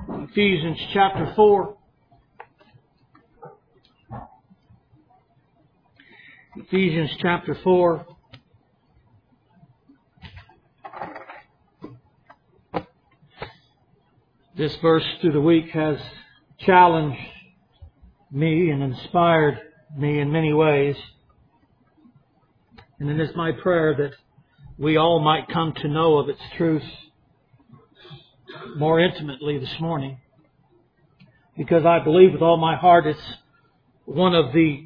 Ephesians chapter 4. Ephesians chapter 4. This verse through the week has challenged me and inspired me in many ways. And it is my prayer that we all might come to know of its truth more intimately this morning. Because I believe with all my heart it's one of the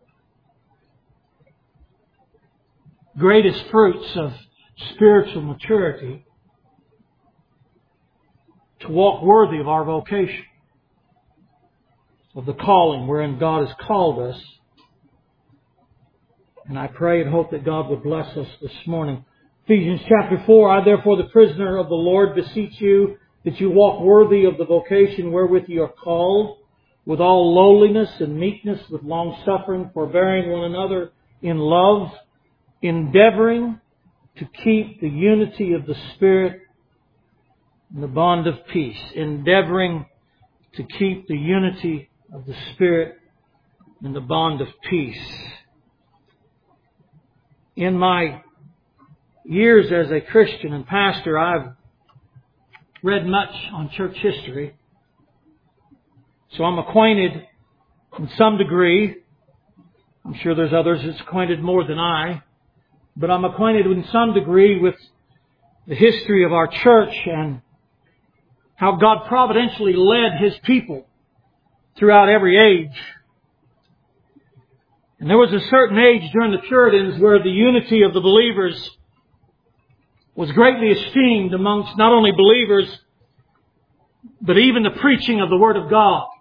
greatest fruits of spiritual maturity to walk worthy of our vocation, of the calling wherein God has called us. And I pray and hope that God would bless us this morning. Ephesians chapter 4, I therefore the prisoner of the Lord beseech you that you walk worthy of the vocation wherewith you are called, with all lowliness and meekness, with long suffering, forbearing one another in love, endeavoring to keep the unity of the Spirit in the bond of peace. Endeavoring to keep the unity of the Spirit in the bond of peace. In my years as a Christian and pastor, I've read much on church history. So I'm acquainted in some degree. I'm sure there's others that's acquainted more than I. But I'm acquainted in some degree with the history of our church and how God providentially led His people throughout every age. And there was a certain age during the Puritans where the unity of the believers was greatly esteemed amongst not only believers, but even the preaching of the Word of God.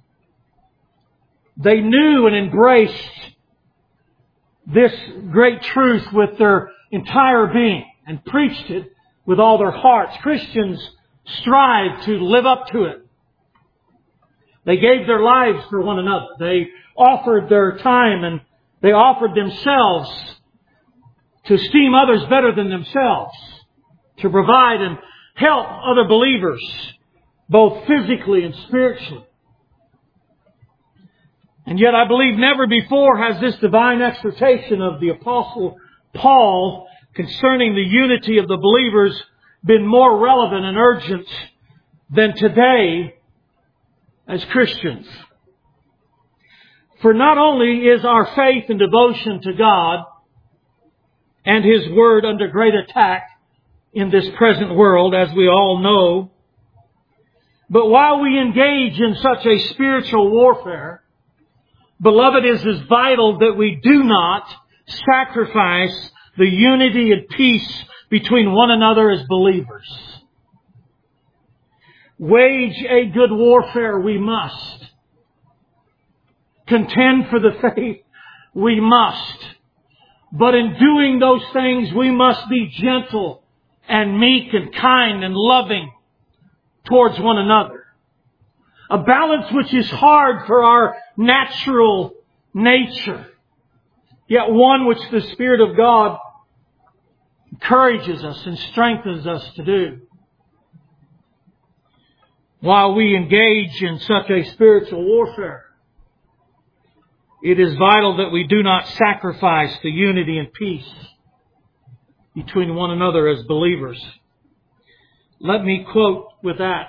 They knew and embraced this great truth with their entire being and preached it with all their hearts. Christians strive to live up to it. They gave their lives for one another. They offered their time and they offered themselves to esteem others better than themselves, to provide and help other believers, both physically and spiritually. And yet I believe never before has this divine exhortation of the Apostle Paul concerning the unity of the believers been more relevant and urgent than today as Christians. For not only is our faith and devotion to God and His Word under great attack in this present world, as we all know, but while we engage in such a spiritual warfare, beloved, it is vital that we do not sacrifice the unity and peace between one another as believers. Wage a good warfare we must. Contend for the faith we must. But in doing those things we must be gentle and meek and kind and loving towards one another. A balance which is hard for our natural nature, yet one which the Spirit of God encourages us and strengthens us to do. While we engage in such a spiritual warfare, it is vital that we do not sacrifice the unity and peace between one another as believers. Let me quote with that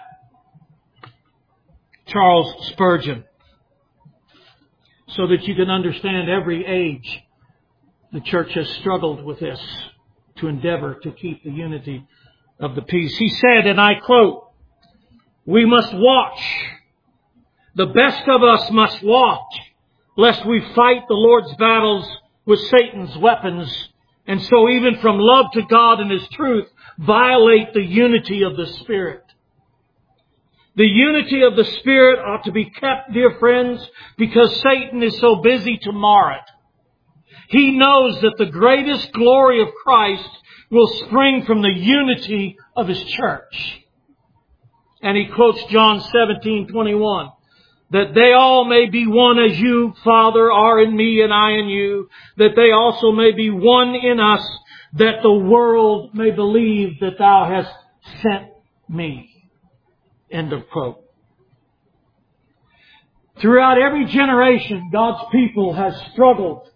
Charles Spurgeon, so that you can understand every age the church has struggled with this to endeavor to keep the unity of the peace. He said, and I quote, "We must watch. The best of us must watch, lest we fight the Lord's battles with Satan's weapons, and so even from love to God and His truth, violate the unity of the Spirit." The unity of the Spirit ought to be kept, dear friends, because Satan is so busy to mar it. He knows that the greatest glory of Christ will spring from the unity of His church. And he quotes John 17:21, that they all may be one as you, Father, are in me and I in you, that they also may be one in us, that the world may believe that Thou hast sent me. End of quote. Throughout every generation, God's people has struggled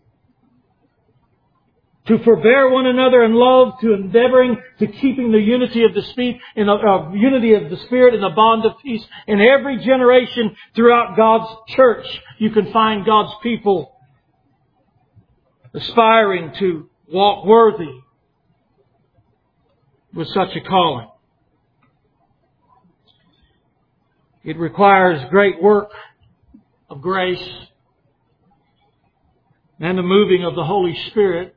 to forbear one another in love, to endeavoring to keeping the unity of the Spirit in the bond of peace. In every generation throughout God's church, you can find God's people aspiring to walk worthy with such a calling. It requires great work of grace and the moving of the Holy Spirit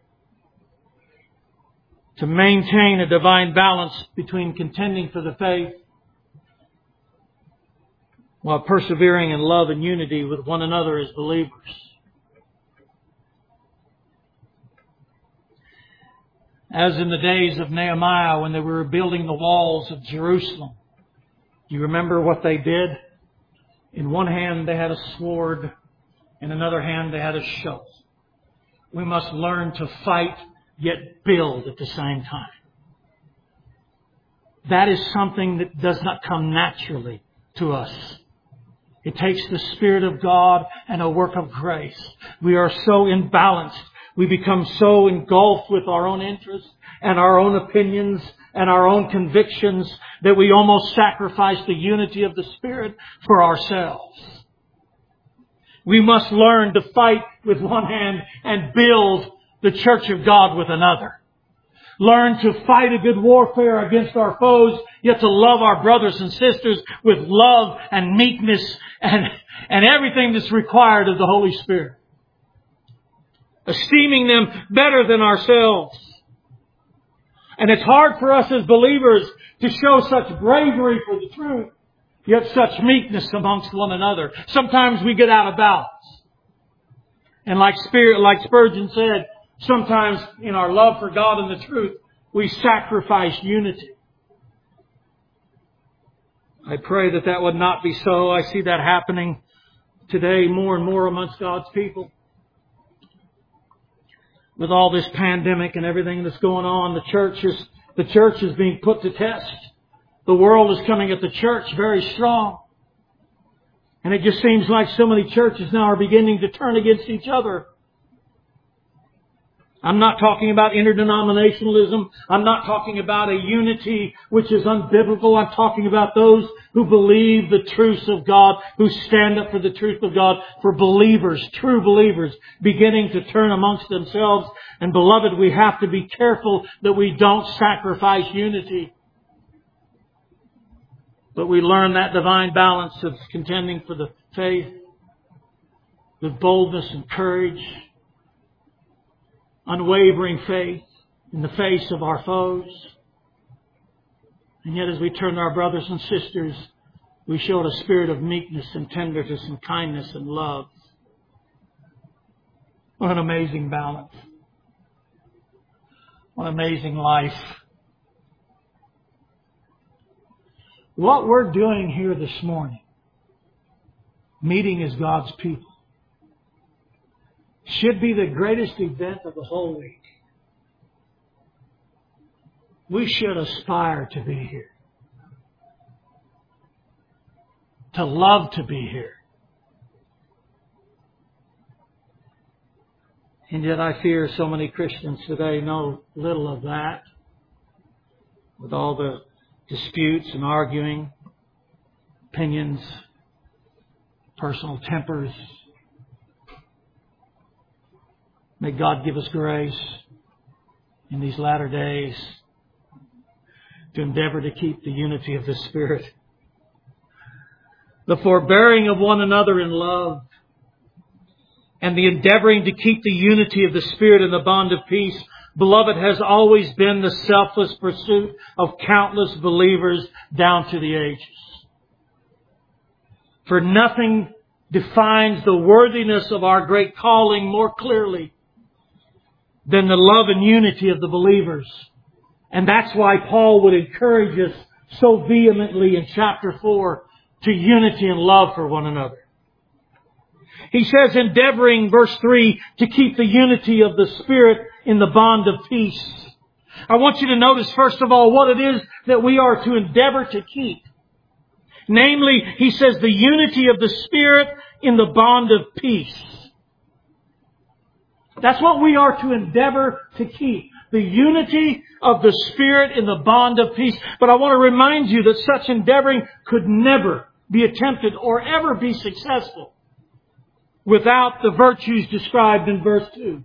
to maintain a divine balance between contending for the faith while persevering in love and unity with one another as believers. As in the days of Nehemiah when they were building the walls of Jerusalem, do you remember what they did? In one hand they had a sword, in another hand they had a shovel. We must learn to fight yet build at the same time. That is something that does not come naturally to us. It takes the Spirit of God and a work of grace. We are so imbalanced. We become so engulfed with our own interests and our own opinions and our own convictions that we almost sacrifice the unity of the Spirit for ourselves. We must learn to fight with one hand and build the church of God with another. Learn to fight a good warfare against our foes, yet to love our brothers and sisters with love and meekness and everything that's required of the Holy Spirit. Esteeming them better than ourselves. And it's hard for us as believers to show such bravery for the truth, yet such meekness amongst one another. Sometimes we get out of balance. And like Spurgeon said, sometimes in our love for God and the truth, we sacrifice unity. I pray that that would not be so. I see that happening today more and more amongst God's people. With all this pandemic and everything that's going on, the church is being put to test. The world is coming at the church very strong. And it just seems like so many churches now are beginning to turn against each other. I'm not talking about interdenominationalism. I'm not talking about a unity which is unbiblical. I'm talking about those who believe the truths of God, who stand up for the truth of God, for believers, true believers, beginning to turn amongst themselves. And beloved, we have to be careful that we don't sacrifice unity. But we learn that divine balance of contending for the faith with boldness and courage, unwavering faith in the face of our foes. And yet as we turn to our brothers and sisters, we show a spirit of meekness and tenderness and kindness and love. What an amazing balance. What an amazing life. What we're doing here this morning, meeting as God's people, should be the greatest event of the whole week. We should aspire to be here. To love to be here. And yet I fear so many Christians today know little of that. With all the disputes and arguing, opinions, personal tempers. May God give us grace in these latter days to endeavor to keep the unity of the Spirit. The forbearing of one another in love and the endeavoring to keep the unity of the Spirit in the bond of peace, beloved, has always been the selfless pursuit of countless believers down to the ages. For nothing defines the worthiness of our great calling more clearly than the love and unity of the believers. And that's why Paul would encourage us so vehemently in chapter 4 to unity and love for one another. He says, endeavoring, verse 3, to keep the unity of the Spirit in the bond of peace. I want you to notice, first of all, what it is that we are to endeavor to keep. Namely, he says, the unity of the Spirit in the bond of peace. That's what we are to endeavor to keep. The unity of the Spirit in the bond of peace. But I want to remind you that such endeavoring could never be attempted or ever be successful without the virtues described in verse 2.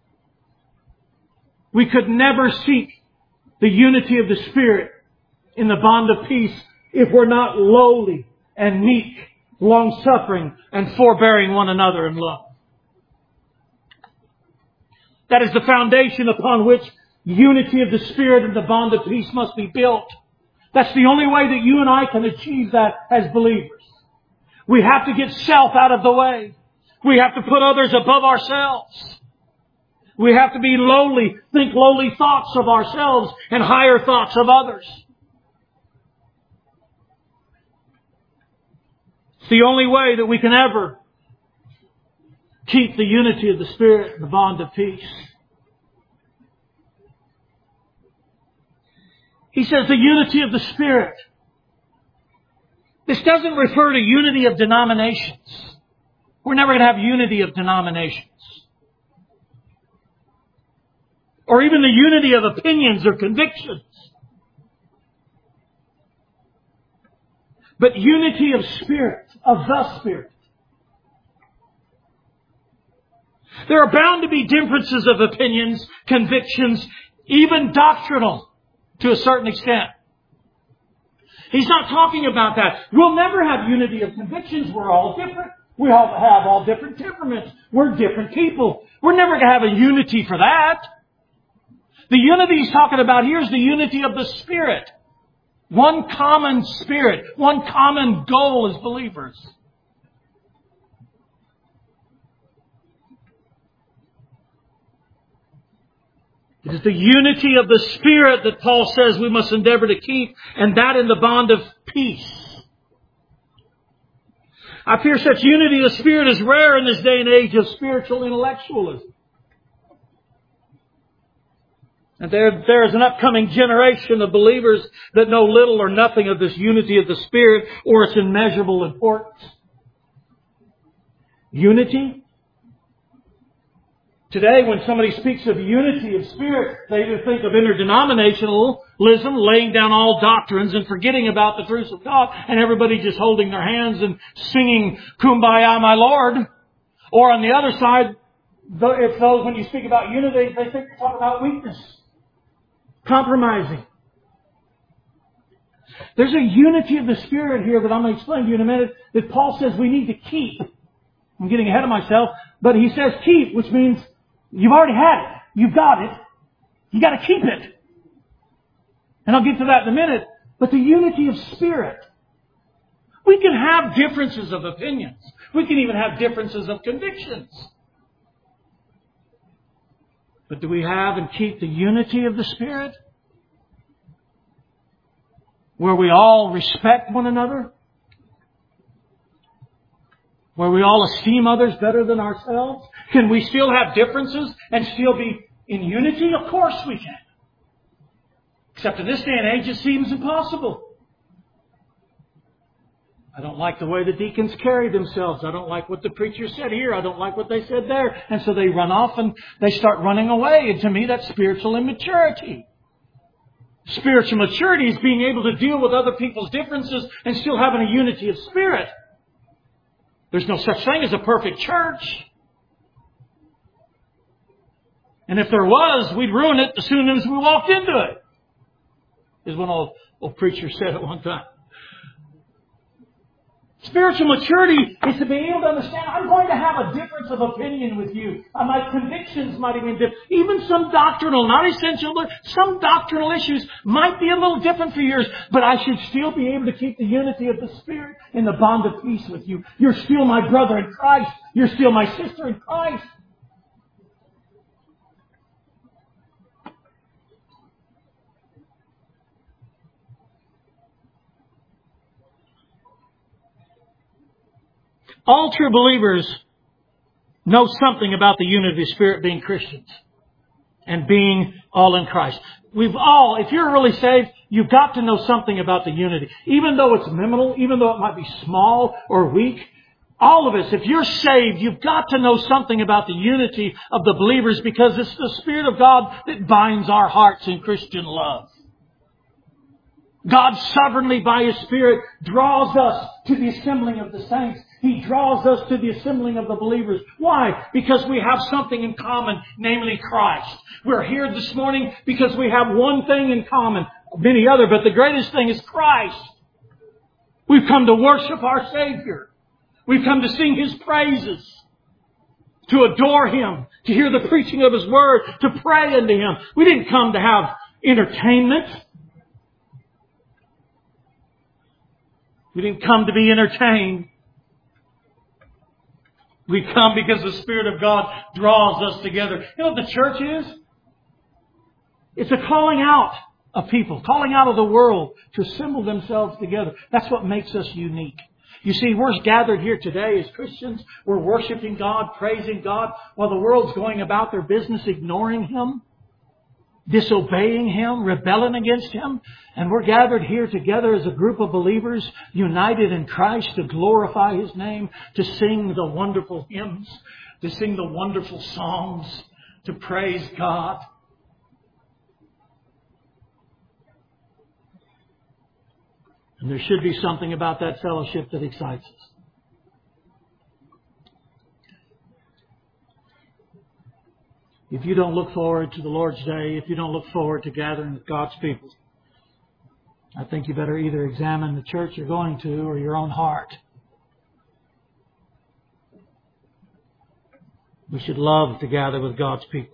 We could never seek the unity of the Spirit in the bond of peace if we're not lowly and meek, long-suffering, and forbearing one another in love. That is the foundation upon which unity of the Spirit and the bond of peace must be built. That's the only way that you and I can achieve that as believers. We have to get self out of the way. We have to put others above ourselves. We have to be lowly, think lowly thoughts of ourselves and higher thoughts of others. It's the only way that we can ever keep the unity of the Spirit and the bond of peace. He says the unity of the Spirit. This doesn't refer to unity of denominations. We're never going to have unity of denominations. Or even the unity of opinions or convictions. But unity of Spirit, of the Spirit. There are bound to be differences of opinions, convictions, even doctrinal to a certain extent. He's not talking about that. We'll never have unity of convictions. We're all different. We all have all different temperaments. We're different people. We're never going to have a unity for that. The unity he's talking about here is the unity of the Spirit. One common Spirit. One common goal as believers. It is the unity of the Spirit that Paul says we must endeavor to keep, and that in the bond of peace. I fear such unity of the Spirit is rare in this day and age of spiritual intellectualism. And there is an upcoming generation of believers that know little or nothing of this unity of the Spirit or its immeasurable importance. Unity? Today, when somebody speaks of unity of Spirit, they either think of interdenominationalism, laying down all doctrines and forgetting about the truths of God, and everybody just holding their hands and singing, "Kumbaya, my Lord." Or on the other side, it's those, when you speak about unity, they think you're talking about weakness, compromising. There's a unity of the Spirit here that I'm going to explain to you in a minute that Paul says we need to keep. I'm getting ahead of myself, but he says keep, which means you've already had it. You've got it. You got to keep it. And I'll get to that in a minute. But the unity of Spirit. We can have differences of opinions. We can even have differences of convictions. But do we have and keep the unity of the Spirit? Where we all respect one another? Where we all esteem others better than ourselves? Can we still have differences and still be in unity? Of course we can. Except in this day and age it seems impossible. I don't like the way the deacons carry themselves. I don't like what the preacher said here. I don't like what they said there. And so they run off and they start running away. And to me that's spiritual immaturity. Spiritual maturity is being able to deal with other people's differences and still having a unity of spirit. There's no such thing as a perfect church. And if there was, we'd ruin it as soon as we walked into it. Is what an old preacher said at one time. Spiritual maturity is to be able to understand, I'm going to have a difference of opinion with you. My convictions might even differ. Even some doctrinal, not essential, but some doctrinal issues might be a little different for yours. But I should still be able to keep the unity of the Spirit in the bond of peace with you. You're still my brother in Christ. You're still my sister in Christ. All true believers know something about the unity of the Spirit being Christians and being all in Christ. if you're really saved, you've got to know something about the unity. Even though it's minimal, even though it might be small or weak, all of us, if you're saved, you've got to know something about the unity of the believers, because it's the Spirit of God that binds our hearts in Christian love. God sovereignly by His Spirit draws us to the assembling of the saints. He draws us to the assembling of the believers. Why? Because we have something in common, namely Christ. We're here this morning because we have one thing in common, many other, but the greatest thing is Christ. We've come to worship our Savior. We've come to sing His praises, to adore Him, to hear the preaching of His Word, to pray unto Him. We didn't come to have entertainment. We didn't come to be entertained. We come because the Spirit of God draws us together. You know what the church is? It's a calling out of people, calling out of the world to assemble themselves together. That's what makes us unique. You see, we're gathered here today as Christians. We're worshiping God, praising God, while the world's going about their business ignoring Him, disobeying Him, rebelling against Him. And we're gathered here together as a group of believers united in Christ to glorify His name, to sing the wonderful hymns, to sing the wonderful songs, to praise God. And there should be something about that fellowship that excites us. If you don't look forward to the Lord's Day, if you don't look forward to gathering with God's people, I think you better either examine the church you're going to or your own heart. We should love to gather with God's people.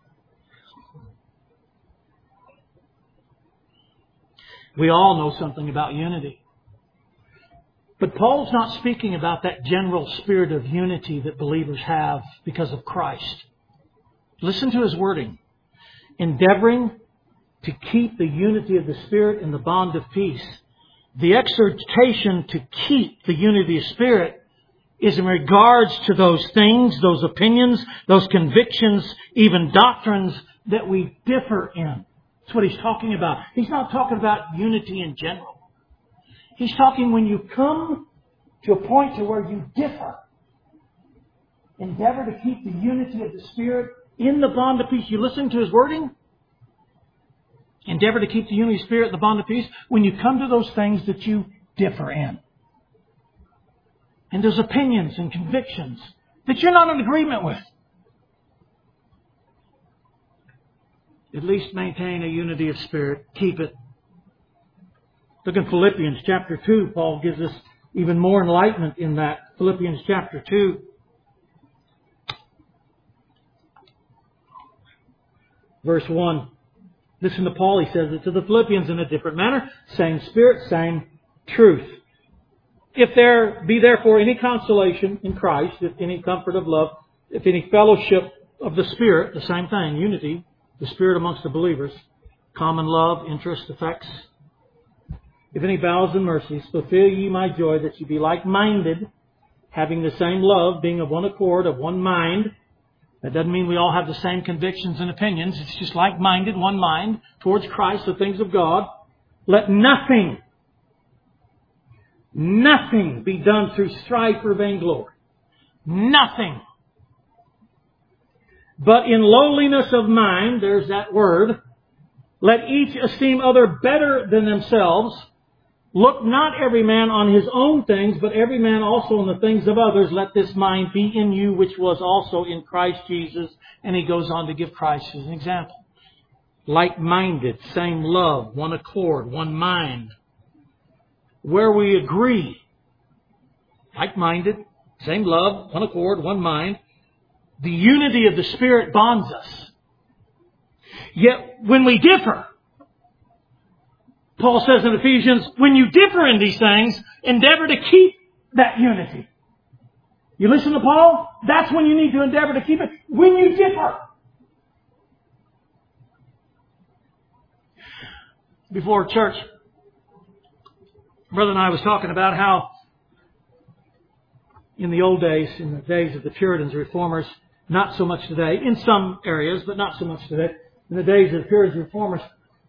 We all know something about unity. But Paul's not speaking about that general spirit of unity that believers have because of Christ. Listen to his wording. Endeavoring to keep the unity of the Spirit in the bond of peace. The exhortation to keep the unity of the Spirit is in regards to those things, those opinions, those convictions, even doctrines that we differ in. That's what he's talking about. He's not talking about unity in general. He's talking when you come to a point to where you differ. Endeavor to keep the unity of the Spirit in the bond of peace. You listen to his wording? Endeavor to keep the unity of the Spirit in the bond of peace when you come to those things that you differ in. And those opinions and convictions that you're not in agreement with. At least maintain a unity of spirit. Keep it. Look in Philippians chapter 2. Paul gives us even more enlightenment in that. Philippians chapter 2. Verse 1. Listen to Paul. He says it to the Philippians in a different manner. Same Spirit, same truth. If there be therefore any consolation in Christ, if any comfort of love, if any fellowship of the Spirit, the same thing, unity, the Spirit amongst the believers, common love, interest, effects. If any bowels and mercies, fulfill ye my joy, that ye be like-minded, having the same love, being of one accord, of one mind. That doesn't mean we all have the same convictions and opinions. It's just like-minded, one mind, towards Christ, the things of God. Let nothing be done through strife or vainglory. Nothing. But in lowliness of mind, there's that word, let each esteem other better than themselves. Look not every man on his own things, but every man also on the things of others. Let this mind be in you, which was also in Christ Jesus. And he goes on to give Christ as an example. Like-minded, same love, one accord, one mind. Where we agree. Like-minded, same love, one accord, one mind. The unity of the Spirit bonds us. Yet when we differ, Paul says in Ephesians, when you differ in these things, endeavor to keep that unity. You listen to Paul? That's when you need to endeavor to keep it. When you differ. Before church, Brother and I was talking about how in the old days, in the days of the Puritans, Reformers, not so much today, in some areas, but not so much today, in the days of the Puritans, Reformers,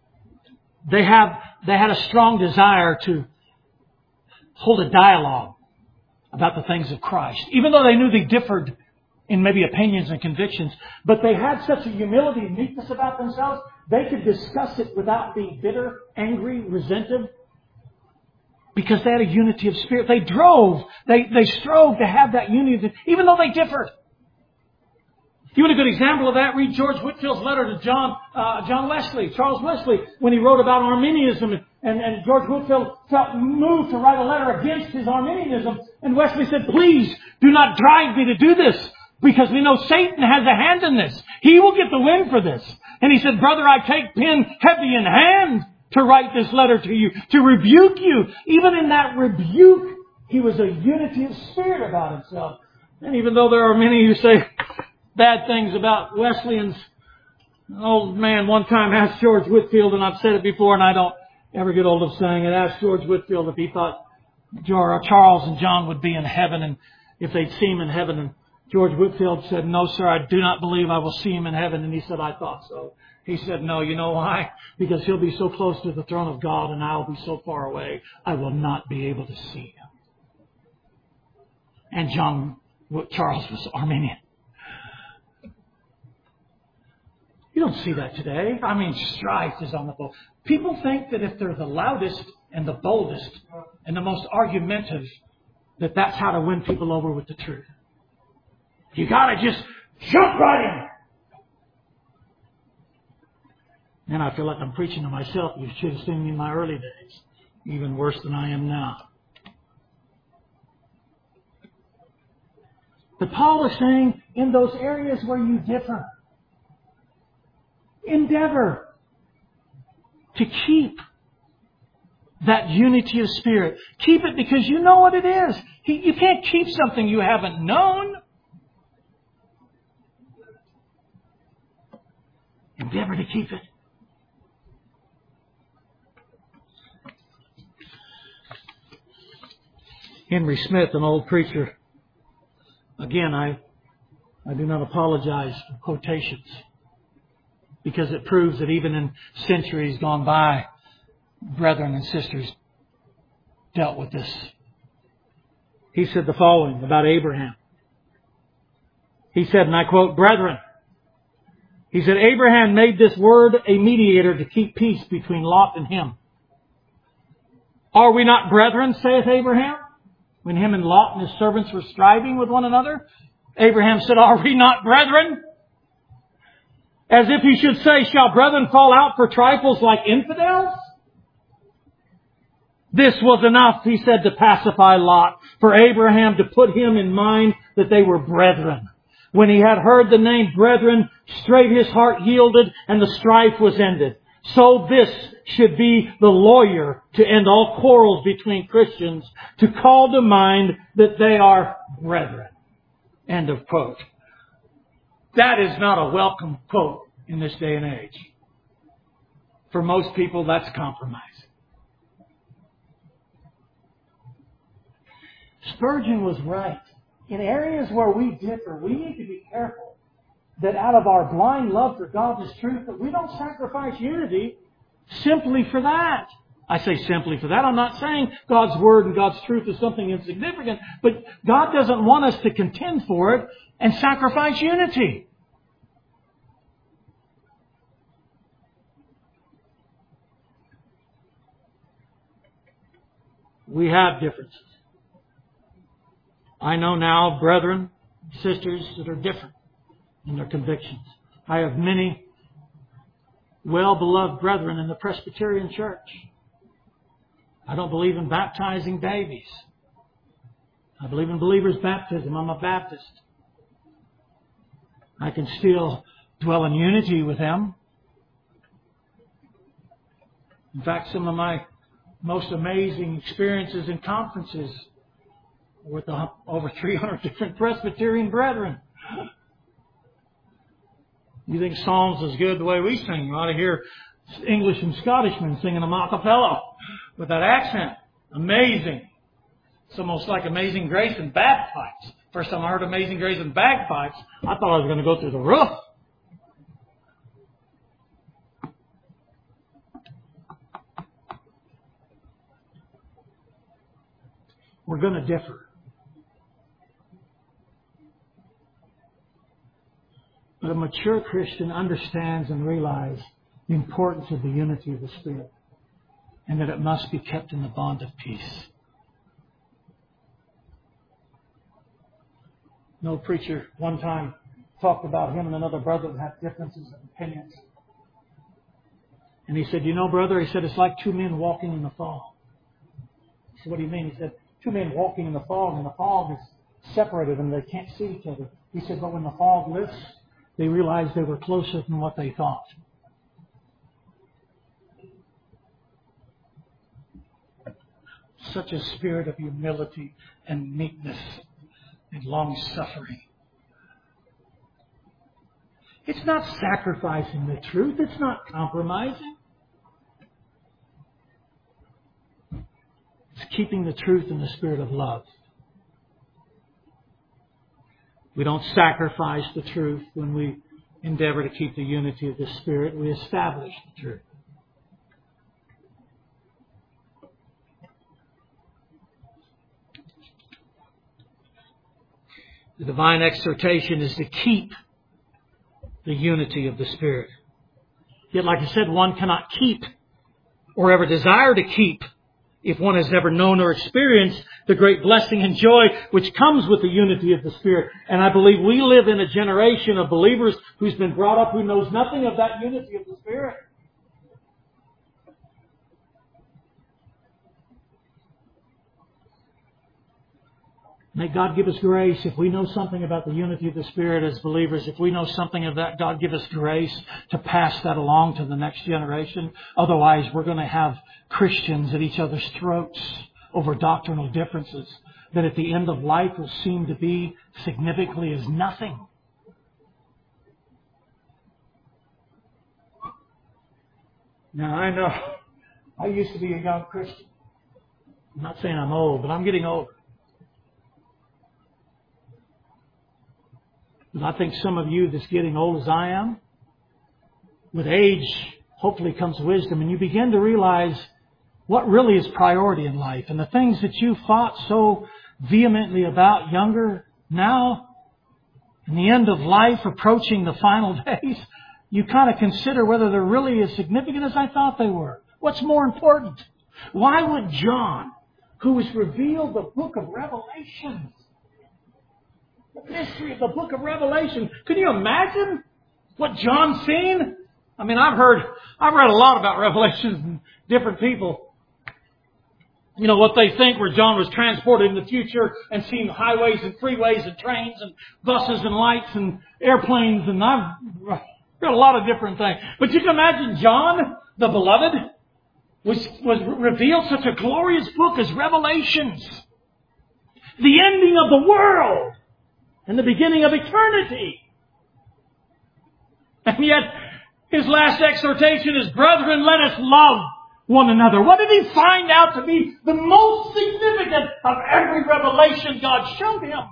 they had a strong desire to hold a dialogue about the things of Christ. Even though they knew they differed in maybe opinions and convictions, but they had such a humility and meekness about themselves, they could discuss it without being bitter, angry, resentive, because they had a unity of spirit. They strove to have that unity, even though they differed. You want a good example of that? Read George Whitfield's letter to Charles Wesley, when he wrote about Arminianism, and George Whitfield felt moved to write a letter against his Arminianism, and Wesley said, "Please do not drive me to do this, because we know Satan has a hand in this. He will get the win for this." And he said, "Brother, I take pen heavy in hand to write this letter to you, to rebuke you." Even in that rebuke, he was a unity of spirit about himself. And even though there are many who say bad things about Wesleyans, an old man one time asked George Whitfield, and I've said it before and I don't ever get old of saying it, asked George Whitfield if he thought Charles and John would be in heaven, and if they'd see him in heaven. And George Whitfield said, "No, sir, I do not believe I will see him in heaven." And he said, "I thought so." He said, "No, you know why? Because he'll be so close to the throne of God and I'll be so far away, I will not be able to see him." And Charles was Arminian. You don't see that today. I mean, strife is on the boat. People think that if they're the loudest and the boldest and the most argumentative, that that's how to win people over with the truth. You gotta just jump right in. And I feel like I'm preaching to myself. You should have seen me in my early days. Even worse than I am now. But Paul is saying, in those areas where you differ, endeavor to keep that unity of spirit. Keep it because you know what it is. You can't keep something you haven't known. Endeavor to keep it. Henry Smith, an old preacher. Again, I do not apologize for quotations, because it proves that even in centuries gone by, brethren and sisters dealt with this. He said the following about Abraham. He said, and I quote, "Brethren," he said, "Abraham made this word a mediator to keep peace between Lot and him. Are we not brethren, saith Abraham? When him and Lot and his servants were striving with one another, Abraham said, Are we not brethren? As if he should say, Shall brethren fall out for trifles like infidels? This was enough, he said, to pacify Lot, for Abraham to put him in mind that they were brethren. When he had heard the name brethren, straight his heart yielded, and the strife was ended. So this should be the lawyer to end all quarrels between Christians, to call to mind that they are brethren." End of quote. That is not a welcome quote in this day and age. For most people, that's compromise. Spurgeon was right. In areas where we differ, we need to be careful that out of our blind love for God and His truth, that we don't sacrifice unity simply for that. I say simply for that. I'm not saying God's Word and God's truth is something insignificant, but God doesn't want us to contend for it and sacrifice unity. We have differences. I know now brethren, sisters that are different in their convictions. I have many well-beloved brethren in the Presbyterian Church. I don't believe in baptizing babies. I believe in believers' baptism. I'm a Baptist. I can still dwell in unity with them. In fact, some of my most amazing experiences in conferences with over 300 different Presbyterian brethren. You think Psalms is good the way we sing? You ought to hear English and Scottishmen singing them a cappella with that accent. Amazing. It's almost like Amazing Grace and bagpipes. First time I heard Amazing Grace and bagpipes, I thought I was going to go through the roof. We're going to differ. But a mature Christian understands and realizes the importance of the unity of the Spirit, and that it must be kept in the bond of peace. An old preacher one time talked about him and another brother that had differences of opinions. And he said, you know, brother, he said, it's like two men walking in the fog. So what do you mean? He said, two men walking in the fog, and the fog has separated them. They can't see each other. He said, but when the fog lifts, they realized they were closer than what they thought. Such a spirit of humility and meekness and long-suffering. It's not sacrificing the truth. It's not compromising. It's keeping the truth in the spirit of love. We don't sacrifice the truth when we endeavor to keep the unity of the Spirit. We establish the truth. The divine exhortation is to keep the unity of the Spirit. Yet, like I said, one cannot keep or ever desire to keep if one has never known or experienced the great blessing and joy which comes with the unity of the Spirit. And I believe we live in a generation of believers who's been brought up who knows nothing of that unity of the Spirit. May God give us grace if we know something about the unity of the Spirit as believers. If we know something of that, God give us grace to pass that along to the next generation. Otherwise, we're going to have Christians at each other's throats over doctrinal differences that at the end of life will seem to be significantly as nothing. Now, I know I used to be a young Christian. I'm not saying I'm old, but I'm getting older. And I think some of you that's getting old as I am, with age, hopefully comes wisdom, and you begin to realize what really is priority in life. And the things that you fought so vehemently about younger, now, in the end of life, approaching the final days, you kind of consider whether they're really as significant as I thought they were. What's more important? Why would John, who was revealed the book of Revelation, the mystery of the book of Revelation. Can you imagine what John's seen? I mean, I've read a lot about Revelations and different people. You know, what they think where John was transported in the future and seen highways and freeways and trains and buses and lights and airplanes, and I've read a lot of different things. But you can imagine John, the beloved, was revealed such a glorious book as Revelations. The ending of the world. And the beginning of eternity. And yet, his last exhortation is, brethren, let us love one another. What did he find out to be the most significant of every revelation God showed him?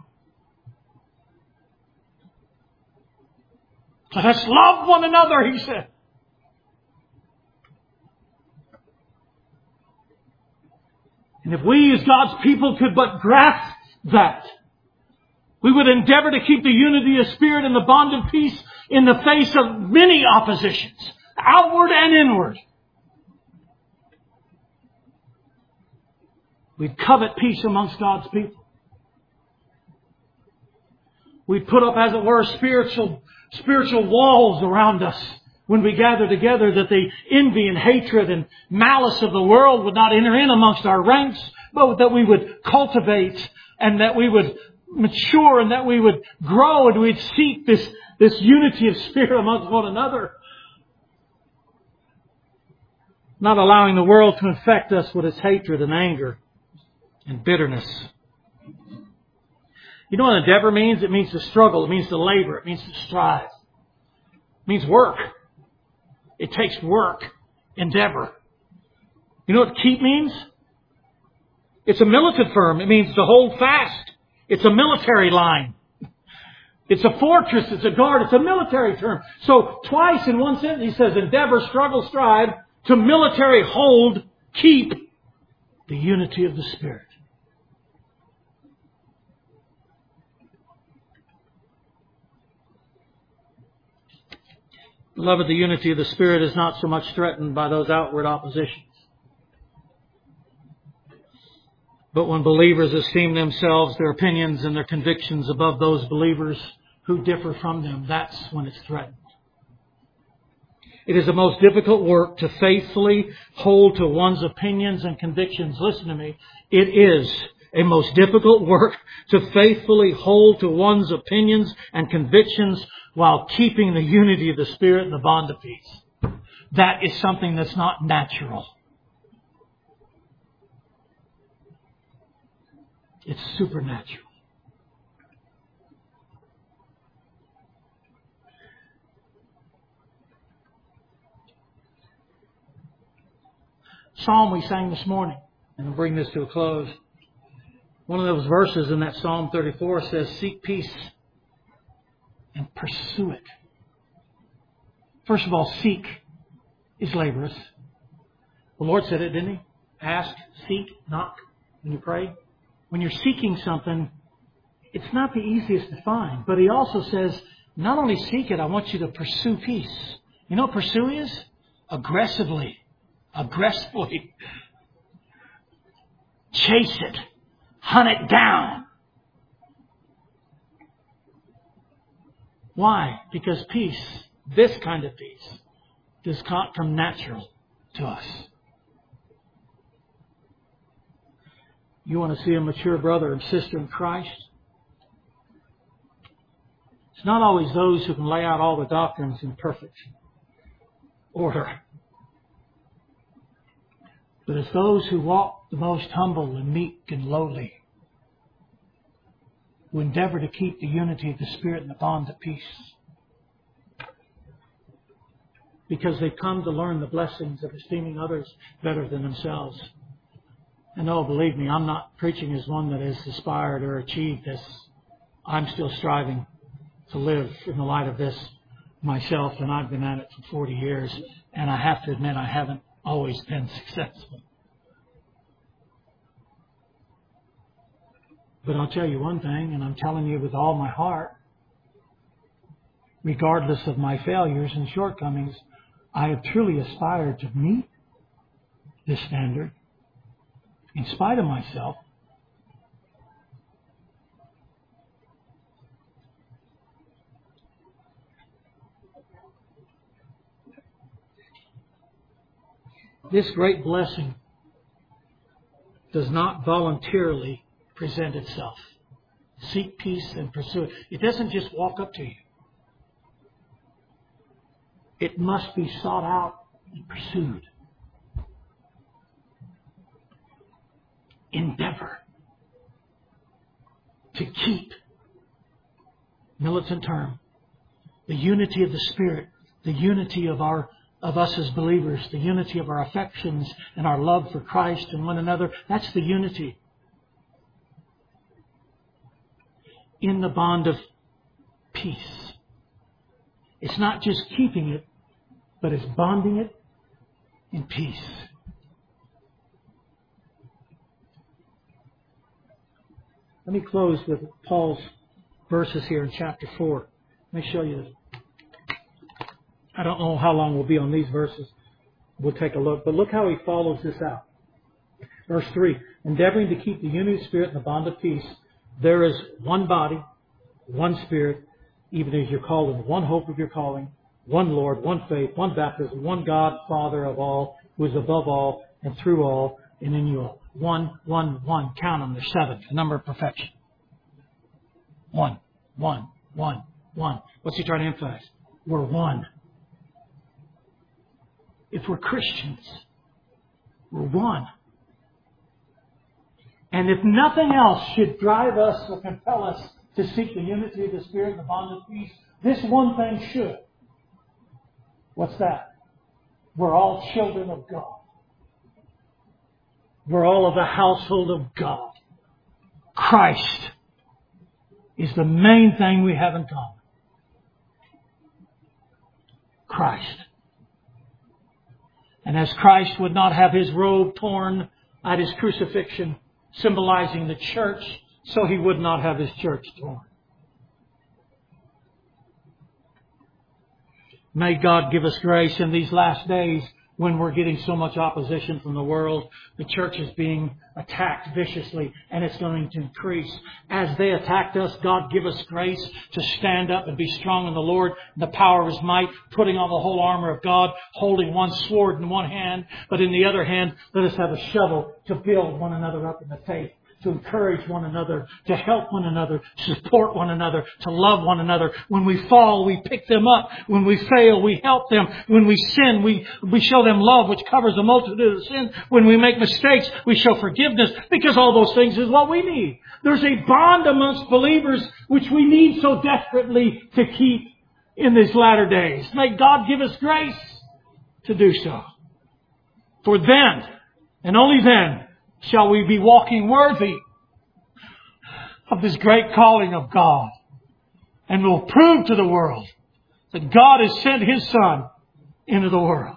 Let us love one another, he said. And if we as God's people could but grasp that, we would endeavor to keep the unity of spirit and the bond of peace in the face of many oppositions, outward and inward. We'd covet peace amongst God's people. We'd put up, as it were, spiritual walls around us when we gather together, that the envy and hatred and malice of the world would not enter in amongst our ranks, but that we would cultivate and that we would mature and that we would grow and we'd seek this unity of spirit amongst one another. Not allowing the world to infect us with its hatred and anger and bitterness. You know what endeavor means? It means to struggle. It means to labor. It means to strive. It means work. It takes work. Endeavor. You know what keep means? It's a militant term. It means to hold fast. It's a military line. It's a fortress. It's a guard. It's a military term. So twice in one sentence he says endeavor, struggle, strive, to military hold, keep the unity of the Spirit. Beloved, the unity of the Spirit is not so much threatened by those outward oppositions. But when believers esteem themselves, their opinions, and their convictions above those believers who differ from them, that's when it's threatened. It is the most difficult work to faithfully hold to one's opinions and convictions. Listen to me. It is a most difficult work to faithfully hold to one's opinions and convictions while keeping the unity of the Spirit and the bond of peace. That is something that's not natural. It's supernatural. Psalm we sang this morning, and I'll bring this to a close. One of those verses in that Psalm 34 says, seek peace and pursue it. First of all, seek is laborious. The Lord said it, didn't He? Ask, seek, knock when you pray. When you're seeking something, it's not the easiest to find. But He also says, not only seek it, I want you to pursue peace. You know what pursue is? Aggressively. Chase it. Hunt it down. Why? Because peace, this kind of peace, does not come natural to us. You want to see a mature brother and sister in Christ? It's not always those who can lay out all the doctrines in perfect order. But it's those who walk the most humble and meek and lowly, who endeavor to keep the unity of the Spirit and the bond of peace. Because they've come to learn the blessings of esteeming others better than themselves. And oh, believe me, I'm not preaching as one that has aspired or achieved this. I'm still striving to live in the light of this myself, and I've been at it for 40 years, and I have to admit I haven't always been successful. But I'll tell you one thing, and I'm telling you with all my heart, regardless of my failures and shortcomings, I have truly aspired to meet this standard in spite of myself. This great blessing does not voluntarily present itself. Seek peace and pursue it. It doesn't just walk up to you. It must be sought out and pursued. Endeavor to keep, militant term, the unity of the Spirit, the unity of us as believers, the unity of our affections and our love for Christ and one another. That's the unity in the bond of peace. It's not just keeping it, but it's bonding it in peace. Let me close with Paul's verses here in chapter 4. Let me show you this. I don't know how long we'll be on these verses. We'll take a look. But look how he follows this out. Verse 3. Endeavoring to keep the unity of the Spirit and the bond of peace, there is one body, one Spirit, even as you're called in one hope of your calling, one Lord, one faith, one baptism, one God, Father of all, who is above all and through all and in you all. One. Count them. There's 7. The number of perfection. One. What's he trying to emphasize? We're one. If we're Christians, we're one. And if nothing else should drive us or compel us to seek the unity of the Spirit and the bond of peace, this one thing should. What's that? We're all children of God. We're all of the household of God. Christ is the main thing we have in common. Christ. And as Christ would not have His robe torn at His crucifixion, symbolizing the church, so He would not have His church torn. May God give us grace in these last days when we're getting so much opposition from the world. The church is being attacked viciously, and it's going to increase. As they attacked us, God give us grace to stand up and be strong in the Lord, in the power of His might, putting on the whole armor of God, holding one sword in one hand, but in the other hand, let us have a shovel to build one another up in the faith, to encourage one another, to help one another, to support one another, to love one another. When we fall, we pick them up. When we fail, we help them. When we sin, we show them love, which covers a multitude of sins. When we make mistakes, we show forgiveness, because all those things is what we need. There's a bond amongst believers which we need so desperately to keep in these latter days. May God give us grace to do so. For then, and only then, shall we be walking worthy of this great calling of God, and will prove to the world that God has sent His Son into the world.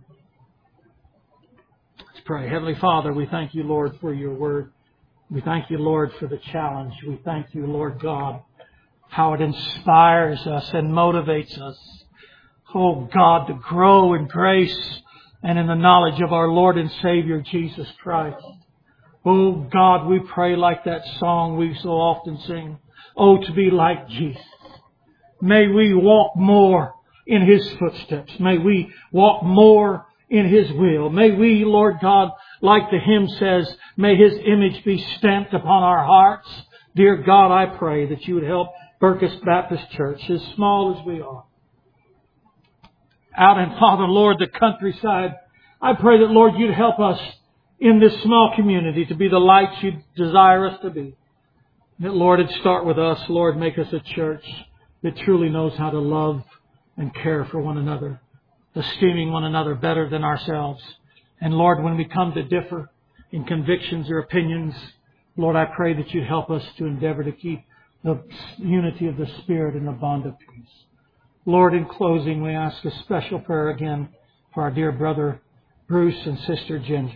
Let's pray. Heavenly Father, we thank You, Lord, for Your word. We thank You, Lord, for the challenge. We thank You, Lord God, how it inspires us and motivates us, oh God, to grow in grace and in the knowledge of our Lord and Savior, Jesus Christ. Oh God, we pray like that song we so often sing. Oh, to be like Jesus. May we walk more in His footsteps. May we walk more in His will. May we, Lord God, like the hymn says, may His image be stamped upon our hearts. Dear God, I pray that You would help Berkus Baptist Church, as small as we are, out in, Father, Lord, the countryside. I pray that, Lord, You'd help us in this small community to be the lights You desire us to be. That, Lord, it'd start with us. Lord, make us a church that truly knows how to love and care for one another, esteeming one another better than ourselves. And Lord, when we come to differ in convictions or opinions, Lord, I pray that You'd help us to endeavor to keep the unity of the Spirit and the bond of peace. Lord, in closing, we ask a special prayer again for our dear brother Bruce and sister Ginger.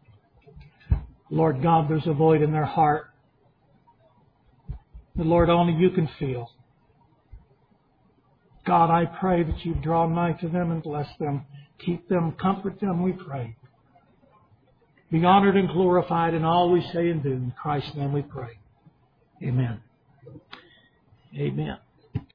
Lord God, there's a void in their heart that, Lord, only You can feel. God, I pray that You draw nigh to them and bless them. Keep them, comfort them, we pray. Be honored and glorified in all we say and do. In Christ's name we pray. Amen. Amen.